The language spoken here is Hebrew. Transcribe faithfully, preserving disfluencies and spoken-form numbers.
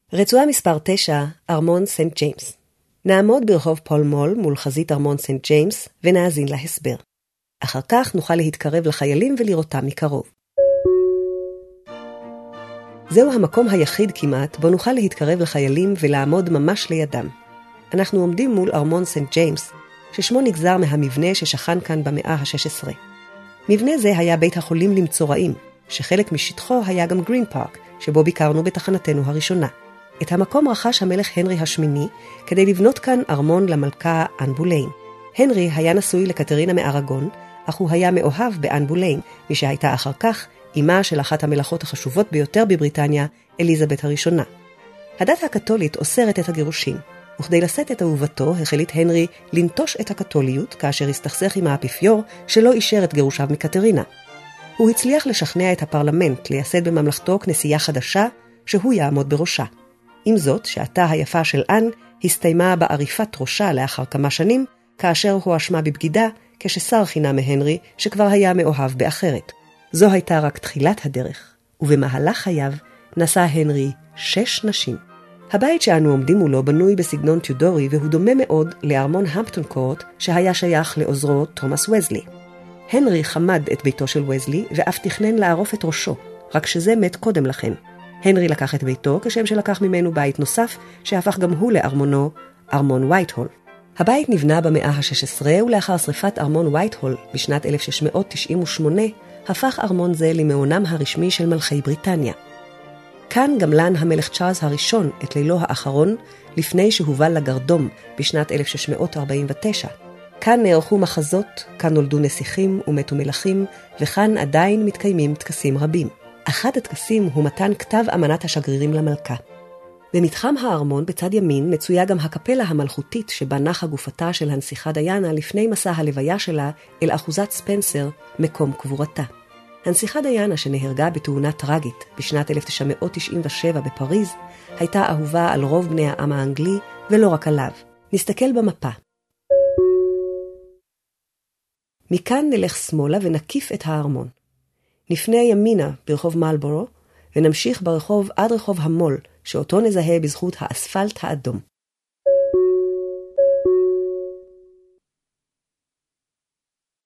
רצועה מספר תשע, ארמון סנט ג'יימס. נעמוד ברחוב פול מול מול חזית ארמון סנט ג'יימס ונאזין להסבר. אחר כך נוכל להתקרב לחיילים ולראותם מקרוב. זהו המקום היחיד כמעט בו נוכל להתקרב לחיילים ולעמוד ממש לידם. אנחנו עומדים מול ארמון סנט ג'יימס, ששמו נגזר מהמבנה ששכן כאן במאה ה-שש עשרה. מבנה זה היה בית החולים למצורעים, שחלק משטחו היה גם גרין פארק, שבו ביקרנו בתחנתנו הראשונה. את המקום רכש המלך הנרי השמיני כדי לבנות כאן ארמון למלכה אן בוליין. הנרי היה נשוי לקטרינה מארגון, אך הוא היה מאוהב באן בוליין, מי שהייתה אחר כך אמה של אחת המלכות החשובות ביותר בבריטניה, אליזבת הראשונה. הדת הקתולית אוסרת את הגירושים, וכדי לשאת את אהובתו החליט הנרי לנטוש את הקתוליות כאשר הסתכסך עם האפיפיור שלא אישר את גירושיו מקטרינה. הוא הצליח לשכנע את הפרלמנט לייסד בממלכתו כנסייה חדשה שהוא יעמוד בראשה. עם זאת, שעתה היפה של אן הסתיימה בעריפת ראשה לאחר כמה שנים, כאשר הוא אשמה בבגידה כששר חינה מהנרי שכבר היה מאוהב באחרת. זו הייתה רק תחילת הדרך, ובמהלך חייו נשא הנרי שש נשים. הבית שאנו עומדים מולו בנוי בסגנון טיודורי והוא דומה מאוד לארמון המפטון קורט שהיה שייך לעוזרו תומאס וזלי. הנרי חמד את ביתו של וזלי ואף תכנן לערוף את ראשו, רק שזה מת קודם לכן. הנרי לקח את ביתו כשם שלקח ממנו בית נוסף שהפך גם הוא לארמונו, ארמון ווייטהול. הבית נבנה במאה ה-שש עשרה ולאחר שריפת ארמון ווייטהול בשנת אלף שש מאות תשעים ושמונה הפך ארמון זה למעונם הרשמי של מלכי בריטניה. כאן גמלן המלך צ'ארלס הראשון את לילו האחרון לפני שהובל לגרדום בשנת אלף שש מאות ארבעים ותשע. כאן נערכו מחזות, כאן נולדו נסיכים ומתו מלכים, וכאן עדיין מתקיימים טקסים רבים. אחד הטקסים הוא מתן כתב אמנת השגרירים למלכה. במתחם הארמון בצד ימין מצויה גם הקפלה המלכותית שבה נחה גופתה של הנסיכה דיאנה לפני מסע הלוויה שלה אל אחוזת ספנסר, מקום קבורתה. הנסיכה דיאנה שנהרגה בתאונה טרגית בשנת אלף תשע מאות תשעים ושבע בפריז, הייתה אהובה על רוב בני העם האנגלי ולא רק עליו. נסתכל במפה. מכאן נלך שמאלה ונקיף את הארמון. נפנה ימינה ברחוב מלבורו ונמשיך ברחוב עד רחוב המול, שאותו נזהה בזכות האספלט האדום.